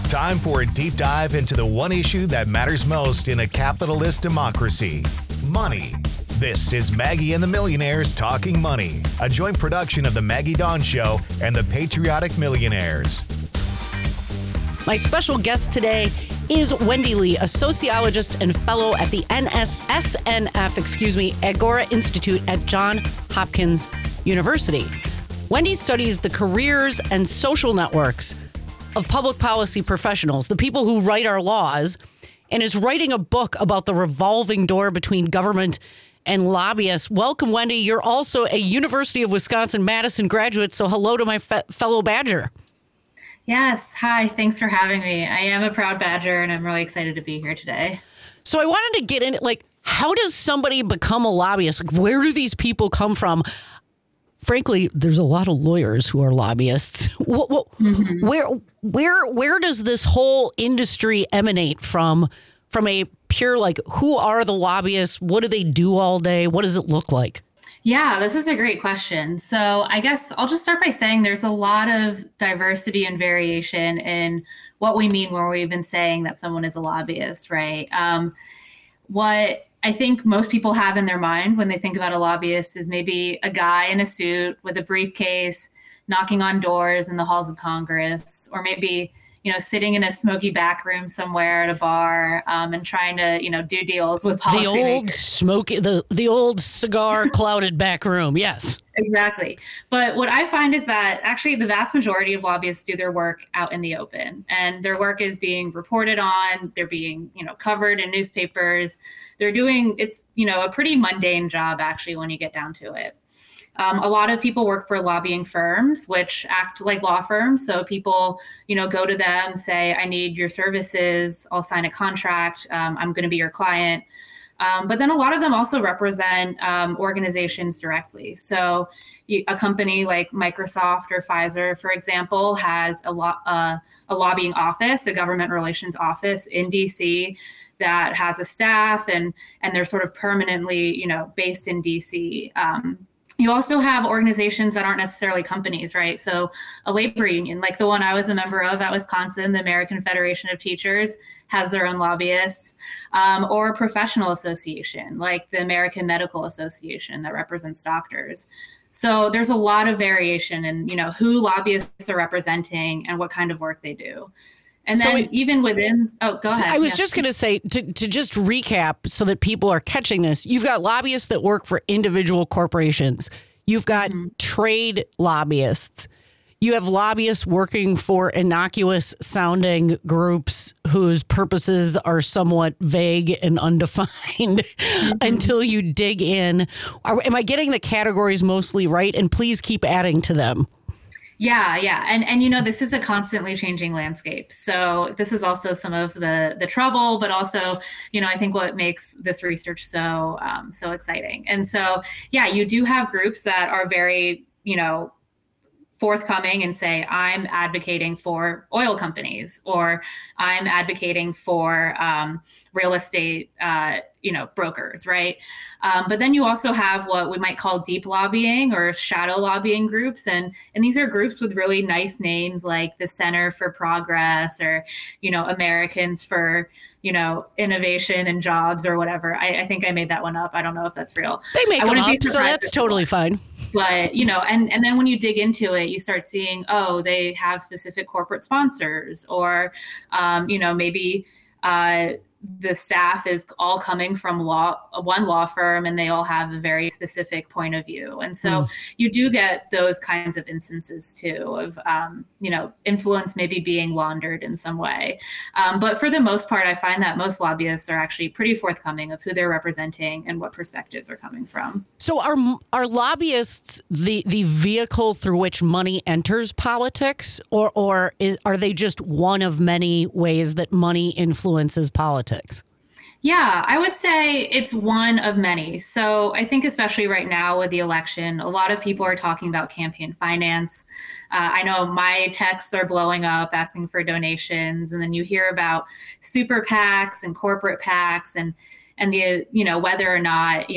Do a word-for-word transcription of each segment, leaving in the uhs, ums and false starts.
Time for a deep dive into the one issue that matters most in a capitalist democracy: money. This is Maggie and the Millionaires Talking Money, a joint production of The Maggie Dawn Show and The Patriotic Millionaires. My special guest today is Wendy Lee, a sociologist and fellow at the N S N F, excuse me, Agora Institute at Johns Hopkins University. Wendy studies the careers and social networks of public policy professionals, the people who write our laws, and is writing a book about the revolving door between government and lobbyists. Welcome, Wendy. You're also a University of Wisconsin-Madison graduate, so hello to my fe- fellow Badger. Yes. Hi. Thanks for having me. I am a proud Badger, and I'm really excited to be here today. So I wanted to get in, like, how does somebody become a lobbyist? Like, where do these people come from? Frankly, there's a lot of lawyers who are lobbyists. What, what, mm-hmm. Where, where, where does this whole industry emanate from? From a pure, like, who are the lobbyists? What do they do all day? What does it look like? Yeah, this is a great question. So I guess I'll just start by saying there's a lot of diversity and variation in what we mean when we've been saying that someone is a lobbyist, right? Um, what I think most people have in their mind when they think about a lobbyist is maybe a guy in a suit with a briefcase knocking on doors in the halls of Congress, or maybe, you know, sitting in a smoky back room somewhere at a bar um, and trying to, you know, do deals with policymakers. The old smoky, the, the old cigar clouded back room. Yes, exactly. But what I find is that actually the vast majority of lobbyists do their work out in the open, and their work is being reported on. They're being, you know, covered in newspapers. They're doing, it's, you know, a pretty mundane job, actually, when you get down to it. Um, a lot of people work for lobbying firms, which act like law firms. So people, you know, go to them, say, I need your services. I'll sign a contract. Um, I'm going to be your client. Um, but then a lot of them also represent um, organizations directly. So you, a company like Microsoft or Pfizer, for example, has a, lo- uh, a lobbying office, a government relations office in D C that has a staff, and and they're sort of permanently, you know, based in D C. Um, You also have organizations that aren't necessarily companies, right? So a labor union, like the one I was a member of at Wisconsin, the American Federation of Teachers, has their own lobbyists, um, or a professional association like the American Medical Association that represents doctors. So there's a lot of variation in, you know, who lobbyists are representing and what kind of work they do. And then so it, even within, oh, go ahead. I was yeah. just going to say, to, to just recap so that people are catching this, you've got lobbyists that work for individual corporations. You've got mm-hmm. trade lobbyists. You have lobbyists working for innocuous sounding groups whose purposes are somewhat vague and undefined mm-hmm. until you dig in. Are, am I getting the categories mostly right? And please keep adding to them. Yeah, yeah. And, and, you know, this is a constantly changing landscape. So this is also some of the, the trouble, but also, you know, I think what makes this research so, um, so exciting. And so, yeah, you do have groups that are very, you know, forthcoming and say, I'm advocating for oil companies, or I'm advocating for um, real estate, uh, you know, brokers, right? Um, but then you also have what we might call deep lobbying or shadow lobbying groups. And, and these are groups with really nice names like the Center for Progress, or, you know, Americans for, you know, Innovation and Jobs, or whatever. I, I think I made that one up. I don't know if that's real. They make them up, so that's totally fine. But, you know, and, and then when you dig into it, you start seeing, oh, they have specific corporate sponsors, or, um, you know, maybe uh, the staff is all coming from law, one law firm, and they all have a very specific point of view. And so mm. you do get those kinds of instances, too, of, um, you know, influence maybe being laundered in some way. Um, but for the most part, I find that most lobbyists are actually pretty forthcoming of who they're representing and what perspective they're coming from. So are are lobbyists the, the vehicle through which money enters politics, or, or is, are they just one of many ways that money influences politics? Yeah, I would say it's one of many. So I think especially right now with the election, a lot of people are talking about campaign finance. Uh, I know my texts are blowing up asking for donations. And then you hear about super PACs and corporate PACs, and and the, you know, whether or not, you know,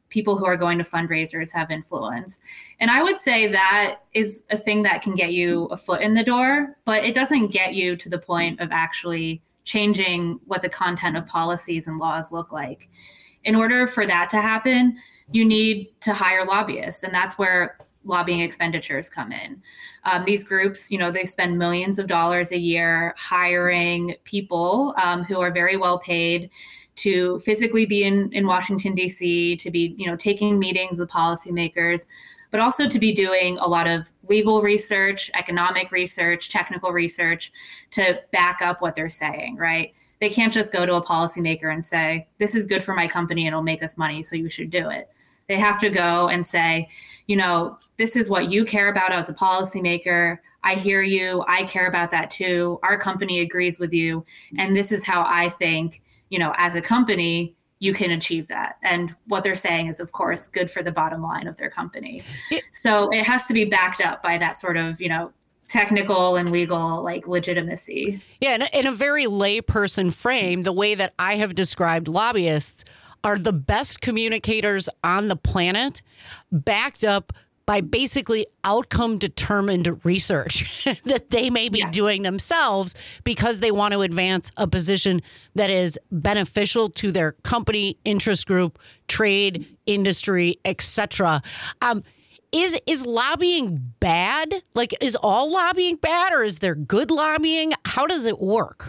people who are going to fundraisers have influence. And I would say that is a thing that can get you a foot in the door, but it doesn't get you to the point of actually changing what the content of policies and laws look like. In order for that to happen, you need to hire lobbyists, and that's where lobbying expenditures come in. Um, these groups, you know, they spend millions of dollars a year hiring people um, who are very well paid to physically be in, in Washington, D C, to be, you know, taking meetings with policymakers, but also to be doing a lot of legal research, economic research, technical research to back up what they're saying, right? They can't just go to a policymaker and say, this is good for my company and it'll make us money, so you should do it. They have to go and say, you know, this is what you care about as a policymaker. I hear you. I care about that too. Our company agrees with you. And this is how I think, you know, as a company, you can achieve that. And what they're saying is, of course, good for the bottom line of their company. It, so it has to be backed up by that sort of, you know, technical and legal like legitimacy. Yeah. In a, in a very layperson frame, the way that I have described lobbyists are the best communicators on the planet, backed up by basically outcome-determined research that they may be yeah. doing themselves because they want to advance a position that is beneficial to their company, interest group, trade, industry, et cetera. Um, is is lobbying bad? Like, is all lobbying bad, or is there good lobbying? How does it work?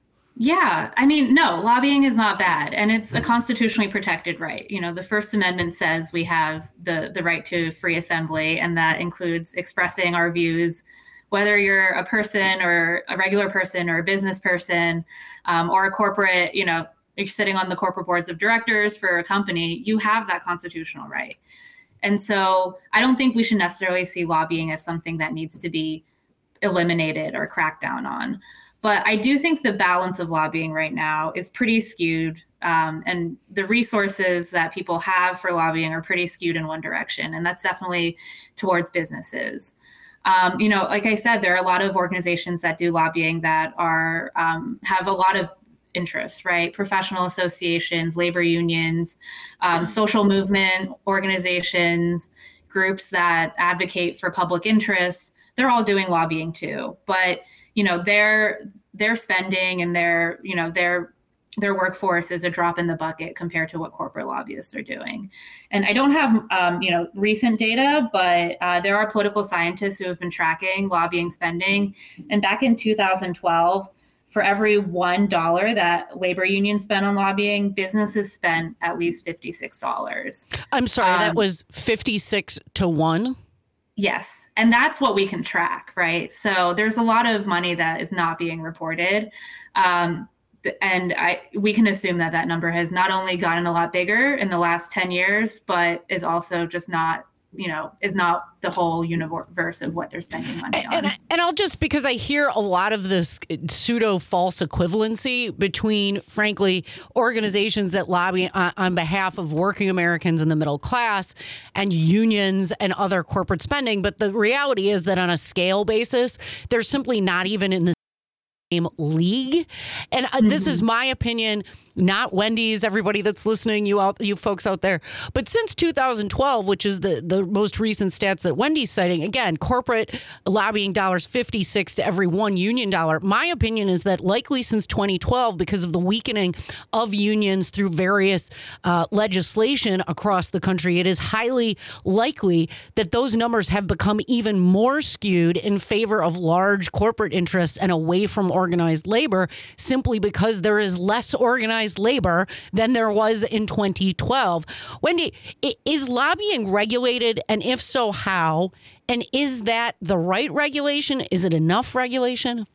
Yeah, I mean, no, lobbying is not bad, and it's a constitutionally protected right. You know, the First Amendment says we have the, the right to free assembly, and that includes expressing our views, whether you're a person or a regular person or a business person um, or a corporate, you know, you're sitting on the corporate boards of directors for a company, you have that constitutional right. And so I don't think we should necessarily see lobbying as something that needs to be eliminated or cracked down on. But I do think the balance of lobbying right now is pretty skewed, um, and the resources that people have for lobbying are pretty skewed in one direction, and that's definitely towards businesses. Um, you know, like I said, there are a lot of organizations that do lobbying that are um, have a lot of interests, right? Professional associations, labor unions, um, social movement organizations, groups that advocate for public interests. They're all doing lobbying too, but you know, their their spending and their, you know, their their workforce is a drop in the bucket compared to what corporate lobbyists are doing. And I don't have, um, you know, recent data, but uh, there are political scientists who have been tracking lobbying spending. And back in two thousand twelve, for every one dollar that labor unions spent on lobbying, businesses spent at least fifty-six dollars. I'm sorry, um, that was fifty-six to one? Yes. And that's what we can track, right? So there's a lot of money that is not being reported. Um, and I we can assume that that number has not only gotten a lot bigger in the last ten years, but is also just not, you know, is not the whole universe of what they're spending money on. And, and I'll just, because I hear a lot of this pseudo false equivalency between, frankly, organizations that lobby on, on behalf of working Americans in the middle class and unions and other corporate spending. But the reality is that on a scale basis, they're simply not even in the same league. And uh, mm-hmm. this is my opinion, not Wendy's, everybody that's listening, you out, you folks out there. But since two thousand twelve, which is the, the most recent stats that Wendy's citing, again, corporate lobbying dollars, fifty-six to every one union dollar. My opinion is that likely since twenty twelve, because of the weakening of unions through various uh, legislation across the country, it is highly likely that those numbers have become even more skewed in favor of large corporate interests and away from organized labor, simply because there is less organized labor than there was in twenty twelve. Wendy, is lobbying regulated? And if so, how? And is that the right regulation? Is it enough regulation?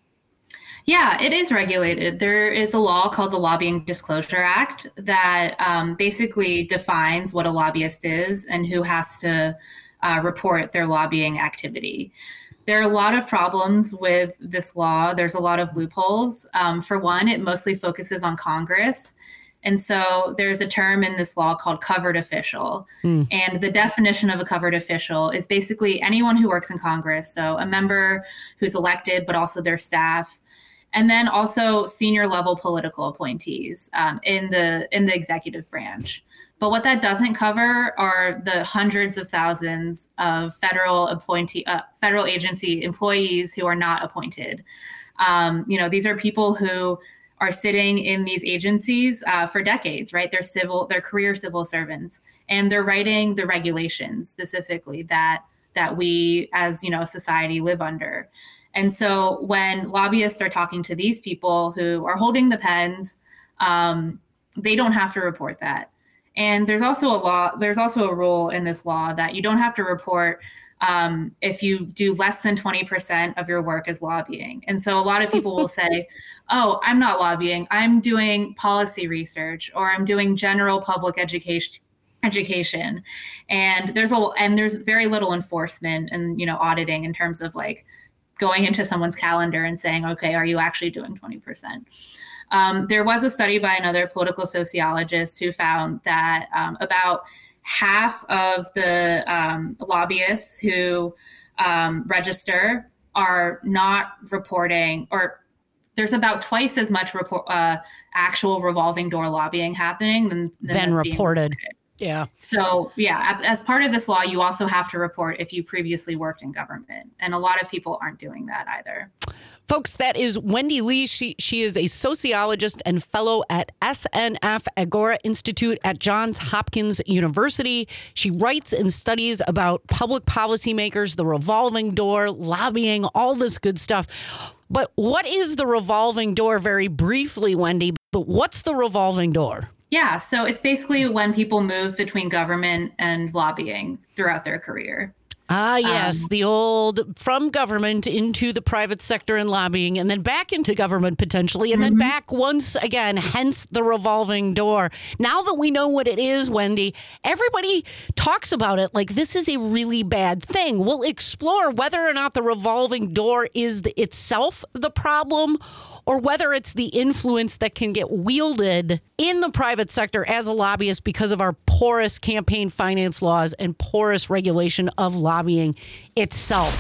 Yeah, it is regulated. There is a law called the Lobbying Disclosure Act that um, basically defines what a lobbyist is and who has to uh, report their lobbying activity. There are a lot of problems with this law. There's a lot of loopholes. Um, for one, it mostly focuses on Congress. And so there's a term in this law called covered official. Mm. And the definition of a covered official is basically anyone who works in Congress. So a member who's elected, but also their staff. And then also senior level political appointees um, in the in the executive branch. But what that doesn't cover are the hundreds of thousands of federal appointee, uh, federal agency employees who are not appointed. Um, you know, these are people who are sitting in these agencies uh, for decades, right? They're civil, they're career civil servants, and they're writing the regulations specifically that that we as, you know, society live under. And so when lobbyists are talking to these people who are holding the pens, um, they don't have to report that. And there's also a law, there's also a rule in this law that you don't have to report um, if you do less than twenty percent of your work as lobbying. And so a lot of people will say, oh, I'm not lobbying, I'm doing policy research, or I'm doing general public education education. And there's a and there's very little enforcement and, you know, auditing in terms of like going into someone's calendar and saying, okay, are you actually doing twenty percent? Um, there was a study by another political sociologist who found that um, about half of the um, lobbyists who um, register are not reporting, or there's about twice as much report, uh, actual revolving door lobbying happening than, than Then reported. reported. Yeah. So, yeah, as part of this law, you also have to report if you previously worked in government. And a lot of people aren't doing that either. Folks, that is Wendy Lee. She she is a sociologist and fellow at S N F Agora Institute at Johns Hopkins University. She writes and studies about public policymakers, the revolving door, lobbying, all this good stuff. But what is the revolving door, very briefly, Wendy? But what's the revolving door? Yeah, so it's basically when people move between government and lobbying throughout their career. Ah, yes, Um, the old from government into the private sector and lobbying, and then back into government potentially, and then back once again, hence the revolving door. Now that we know what it is, Wendy, everybody talks about it like this is a really bad thing. We'll explore whether or not the revolving door is the, itself the problem, or whether it's the influence that can get wielded in the private sector as a lobbyist because of our porous campaign finance laws and porous regulation of lobbying itself.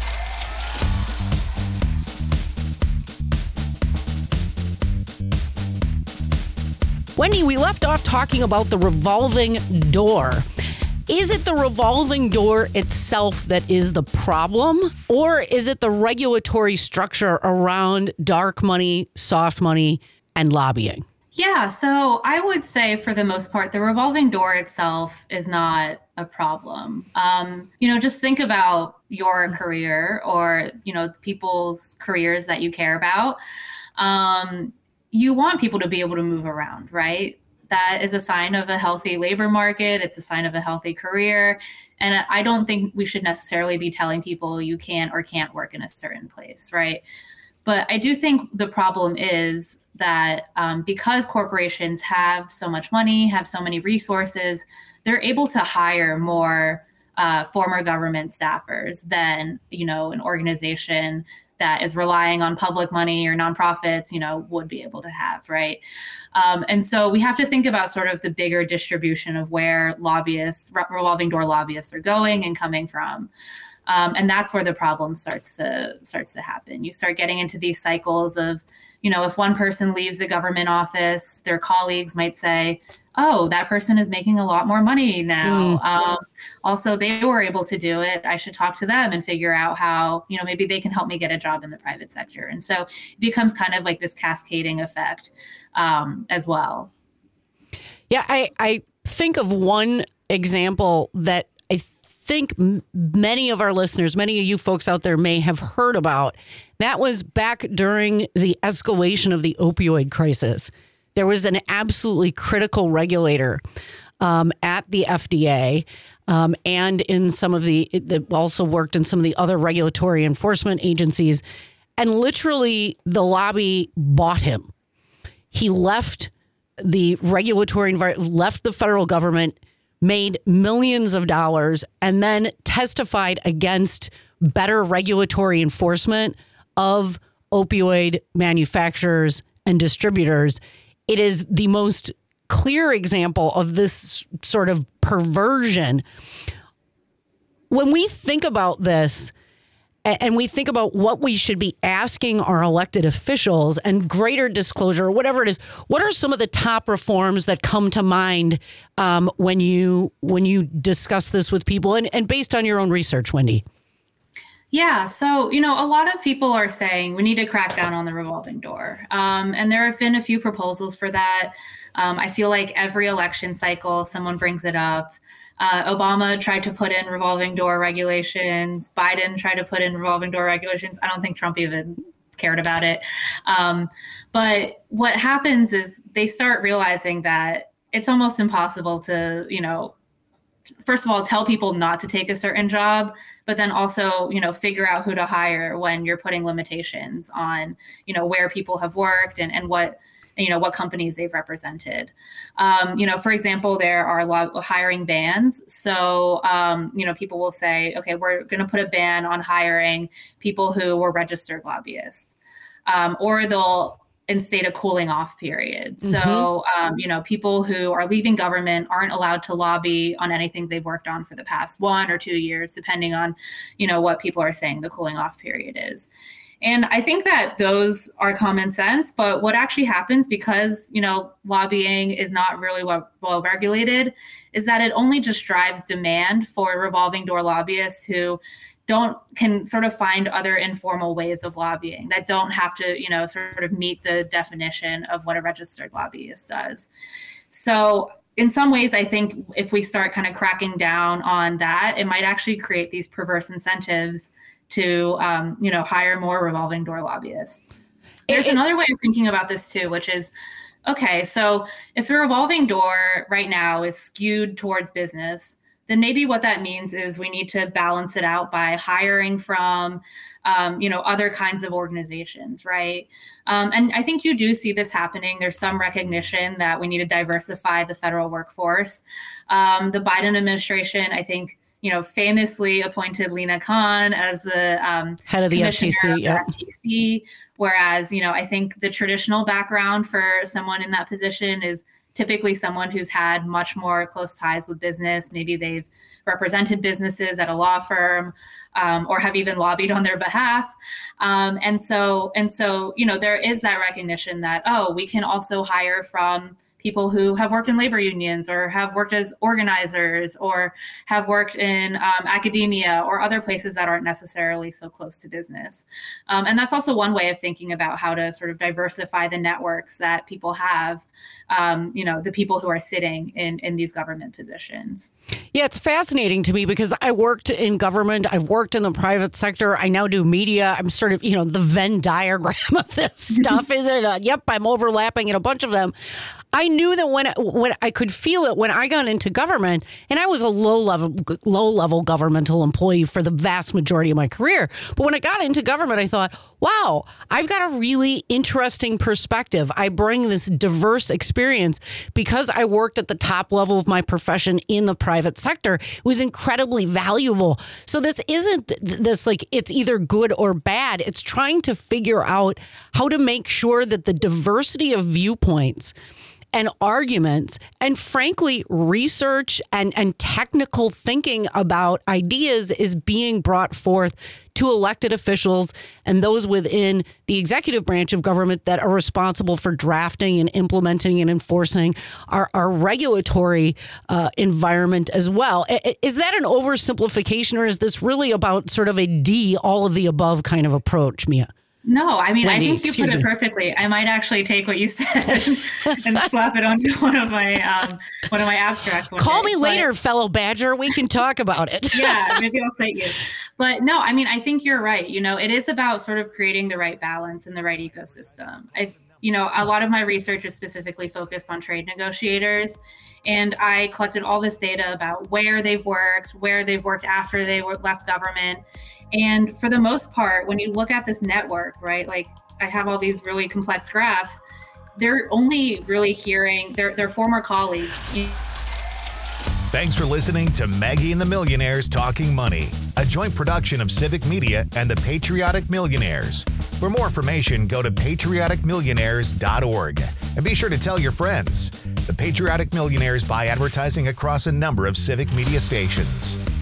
Wendy, we left off talking about the revolving door. Is it the revolving door itself that is the problem, or is it the regulatory structure around dark money, soft money, and lobbying? Yeah, so I would say for the most part, the revolving door itself is not a problem. Um, you know, just think about your career or, you know, people's careers that you care about. Um, you want people to be able to move around, right? That is a sign of a healthy labor market. It's a sign of a healthy career. And I don't think we should necessarily be telling people you can or can't work in a certain place, right? But I do think the problem is that um, because corporations have so much money, have so many resources, they're able to hire more uh, former government staffers than, you know, an organization that is relying on public money or nonprofits, you know, would be able to have, right? Um, and so we have to think about sort of the bigger distribution of where lobbyists, revolving door lobbyists are going and coming from. Um, and that's where the problem starts to starts to happen. You start getting into these cycles of, you know, if one person leaves the government office, their colleagues might say, oh, that person is making a lot more money now. Mm. Um, also, they were able to do it. I should talk to them and figure out how, you know, maybe they can help me get a job in the private sector. And so it becomes kind of like this cascading effect um, as well. Yeah, I, I think of one example that I think m- many of our listeners, many of you folks out there may have heard about. That was back during the escalation of the opioid crisis. There was an absolutely critical regulator um, at the F D A um, and in some of the, it also worked in some of the other regulatory enforcement agencies. And literally the lobby bought him. He left the regulatory environment, left the federal government, made millions of dollars, and then testified against better regulatory enforcement of opioid manufacturers and distributors. It is the most clear example of this sort of perversion. When we think about this, and we think about what we should be asking our elected officials and greater disclosure, whatever it is, what are some of the top reforms that come to mind um, when you when you discuss this with people, and, and based on your own research, Wendy? Yeah, so, you know, a lot of people are saying we need to crack down on the revolving door. Um, and there have been a few proposals for that. Um, I feel like every election cycle, someone brings it up. Uh, Obama tried to put in revolving door regulations. Biden tried to put in revolving door regulations. I don't think Trump even cared about it. Um, but what happens is they start realizing that it's almost impossible to, you know, first of all, tell people not to take a certain job, but then also, you know, figure out who to hire when you're putting limitations on, you know, where people have worked and, and what, you know, what companies they've represented. Um, you know, for example, there are a lot of hiring bans. So, um, you know, people will say, okay, we're going to put a ban on hiring people who were registered lobbyists, um, or they'll instate a cooling off period. Mm-hmm. So, um, you know, people who are leaving government aren't allowed to lobby on anything they've worked on for the past one or two years, depending on, you know, what people are saying the cooling off period is. And I think that those are common sense, but what actually happens, because, you know, lobbying is not really well, well regulated, is that it only just drives demand for revolving door lobbyists who don't can sort of find other informal ways of lobbying that don't have to, you know, sort of meet the definition of what a registered lobbyist does. So in some ways, I think if we start kind of cracking down on that, it might actually create these perverse incentives to, um, you know, hire more revolving door lobbyists. There's it, another way of thinking about this too, which is, okay, so if the revolving door right now is skewed towards business, then maybe what that means is we need to balance it out by hiring from, um, you know, other kinds of organizations, right? Um, and I think you do see this happening. There's some recognition that we need to diversify the federal workforce. Um, the Biden administration, I think, you know, famously appointed Lina Khan as the um, head of the F T C, of the yep. F T C, whereas, you know, I think the traditional background for someone in that position is typically someone who's had much more close ties with business. Maybe they've represented businesses at a law firm, um, or have even lobbied on their behalf. Um, and so, and so, you know, there is that recognition that, oh, we can also hire from people who have worked in labor unions or have worked as organizers or have worked in um, academia or other places that aren't necessarily so close to business. Um, and that's also one way of thinking about how to sort of diversify the networks that people have, um, you know, the people who are sitting in, in these government positions. Yeah, it's fascinating to me because I worked in government. I've worked in the private sector. I now do media. I'm sort of, you know, the Venn diagram of this stuff, isn't it? Yep, I'm overlapping in a bunch of them. I knew that when when I could feel it when I got into government, and I was a low level low level governmental employee for the vast majority of my career. But when I got into government, I thought, wow, I've got a really interesting perspective. I bring this diverse experience because I worked at the top level of my profession in the private sector. It was incredibly valuable. So this isn't this like it's either good or bad. It's trying to figure out how to make sure that the diversity of viewpoints and arguments and frankly, research and, and technical thinking about ideas is being brought forth to elected officials and those within the executive branch of government that are responsible for drafting and implementing and enforcing our, our regulatory uh, environment as well. Is that an oversimplification, or is this really about sort of a D, all of the above kind of approach, Mia? No, I mean, Wendy, I think you put it perfectly. I might actually take what you said and slap it onto one of my um, one of my abstracts. Call day. me later, but, fellow Badger. We can talk about it. Yeah, maybe I'll cite you. But no, I mean, I think you're right. You know, it is about sort of creating the right balance and the right ecosystem. I, you know, a lot of my research is specifically focused on trade negotiators. And I collected all this data about where they've worked, where they've worked after they were left government. And for the most part, when you look at this network, right, like I have all these really complex graphs, they're only really hearing their, their former colleagues. Thanks for listening to Maggie and the Millionaires Talking Money, a joint production of Civic Media and the Patriotic Millionaires. For more information, go to patriotic millionaires dot org and be sure to tell your friends. The Patriotic Millionaires buy advertising across a number of Civic Media stations.